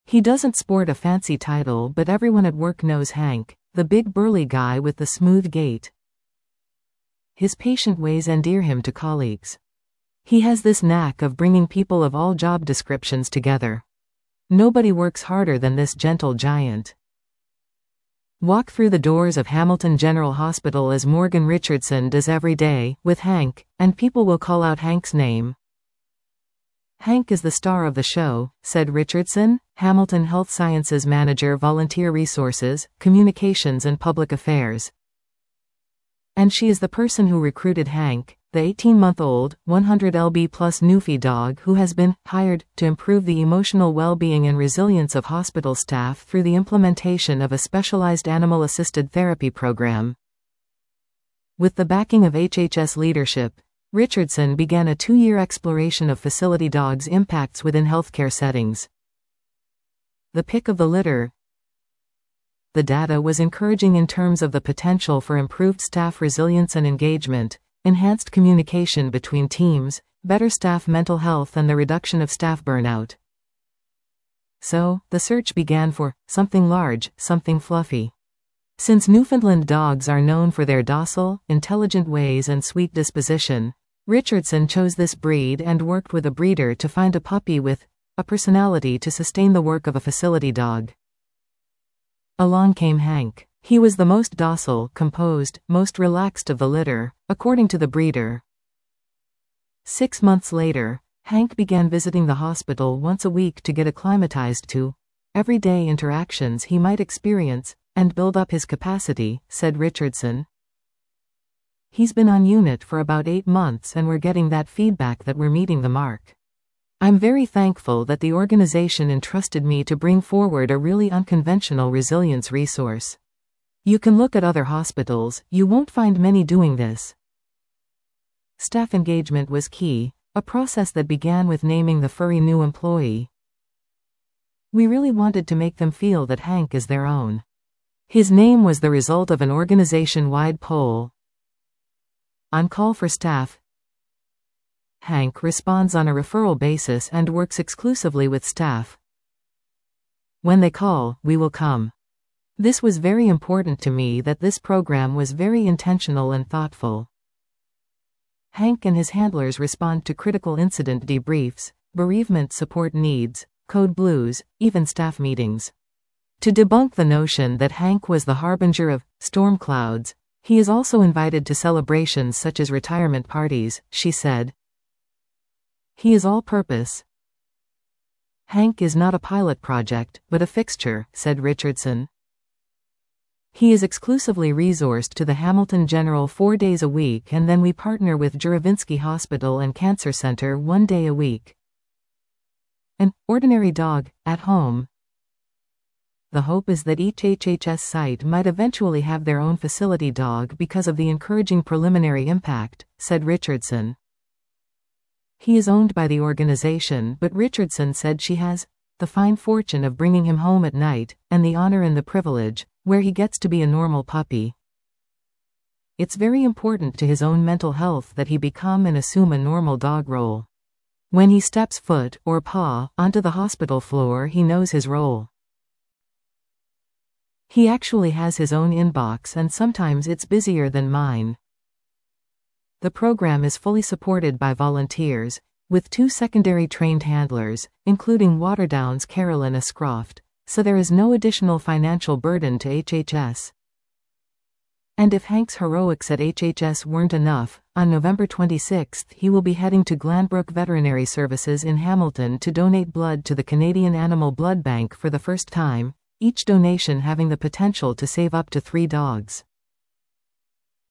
He doesn't sport a fancy title, but everyone at work knows Hank, the big burly guy with the smooth gait. His patient ways endear him to colleagues. He has this knack of bringing people of all job descriptions together. Nobody works harder than this gentle giant. Walk through the doors of Hamilton General Hospital as Morgan Richardson does every day, with Hank, and people will call out Hank's name. "Hank is the star of the show," said Richardson, Hamilton Health Sciences Manager, Volunteer Resources, Communications and Public Affairs. "And she is the person who recruited Hank, the 18-month-old, 100 lb plus Newfie dog who has been hired to improve the emotional well-being and resilience of hospital staff through the implementation of a specialized animal-assisted therapy program." With the backing of HHS leadership, Richardson began a 2-year exploration of facility dogs' impacts within healthcare settings. The pick of the litter. The data was encouraging in terms of the potential for improved staff resilience and engagement, enhanced communication between teams, better staff mental health and the reduction of staff burnout. So, the search began for something large, something fluffy. Since Newfoundland dogs are known for their docile, intelligent ways and sweet disposition, Richardson chose this breed and worked with a breeder to find a puppy with a personality to sustain the work of a facility dog. Along came Hank. He was the most docile, composed, most relaxed of the litter, according to the breeder. 6 months later, Hank began visiting the hospital once a week to get acclimatized to everyday interactions he might experience and build up his capacity, said Richardson. "He's been on unit for about 8 months and we're getting that feedback that we're meeting the mark. I'm very thankful that the organization entrusted me to bring forward a really unconventional resilience resource. You can look at other hospitals, you won't find many doing this." Staff engagement was key, a process that began with naming the furry new employee. "We really wanted to make them feel that Hank is their own." His name was the result of an organization-wide poll. On call for staff, Hank responds on a referral basis and works exclusively with staff. "When they call, we will come. This was very important to me that this program was very intentional and thoughtful." Hank and his handlers respond to critical incident debriefs, bereavement support needs, code blues, even staff meetings. To debunk the notion that Hank was the harbinger of storm clouds, he is also invited to celebrations such as retirement parties, she said. "He is all-purpose. Hank is not a pilot project, but a fixture," said Richardson. "He is exclusively resourced to the Hamilton General 4 days a week and then we partner with Juravinsky Hospital and Cancer Center 1 day a week. An ordinary dog, at home. The hope is that each HHS site might eventually have their own facility dog because of the encouraging preliminary impact," said Richardson. He is owned by the organization, but Richardson said she has the fine fortune of bringing him home at night, and the honor and the privilege, where he gets to be a normal puppy. It's very important to his own mental health that he become and assume a normal dog role. When he steps foot, or paw, onto the hospital floor he knows his role. He actually has his own inbox and sometimes it's busier than mine. The program is fully supported by volunteers, with 2 secondary trained handlers, including Waterdown's Carolyn Ascroft, so there is no additional financial burden to HHS. And if Hank's heroics at HHS weren't enough, on November 26 he will be heading to Glanbrook Veterinary Services in Hamilton to donate blood to the Canadian Animal Blood Bank for the first time, each donation having the potential to save up to 3 dogs.